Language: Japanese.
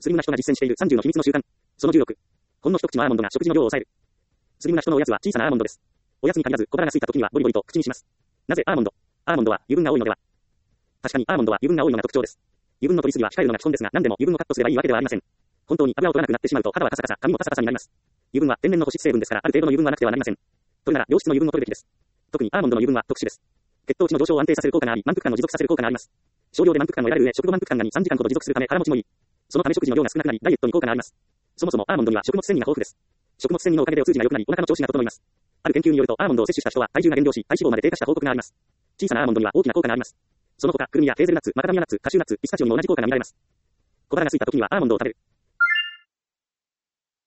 スリムな人が実践している30の秘密の習慣。その16。ほんの一口のアーモンドが食事の量を抑える。スリムな人のおやつは小さなアーモンドです。おやつに限らず小腹が空いた時にはボリボリと口にします。なぜアーモンド？アーモンドは油分が多いのでは？確かにアーモンドは油分が多いのが特徴です。油分の取りすぎは控えるのが基本ですが、何でも油分をカットすればいいわけではありません。本当に油を取らなくなってしまうと肌はカサカサ、髪もカサカサになります。油分は天然の保湿成分ですから、ある程度の油分はなくてはなりません。というなら良質の油分を取るべきです。特にアーモンドの油分は特殊です。血糖値の上昇を安定させる効果があり、満腹感を持続させる効果があります。少量で満腹感を得られる上、食後満腹感が2、3時間ほど持続するため腹持ちもいい。そのため食事の量が少なくなり、ダイエットに効果があります。そもそもアーモンドには食物繊維が豊富です。食物繊維のおかげでお通じが良くなり、お腹の調子が整います。ある研究によると、アーモンドを摂取した人は体重が減量し、体脂肪まで低下した報告があります。小さなアーモンドには大きな効果があります。その他、クルミやヘーゼルナッツ、マカダミアナッツ、カシューナッツ、ピスタチオにも同じ効果が見られます。小腹が空いた時にはアーモンドを食べる。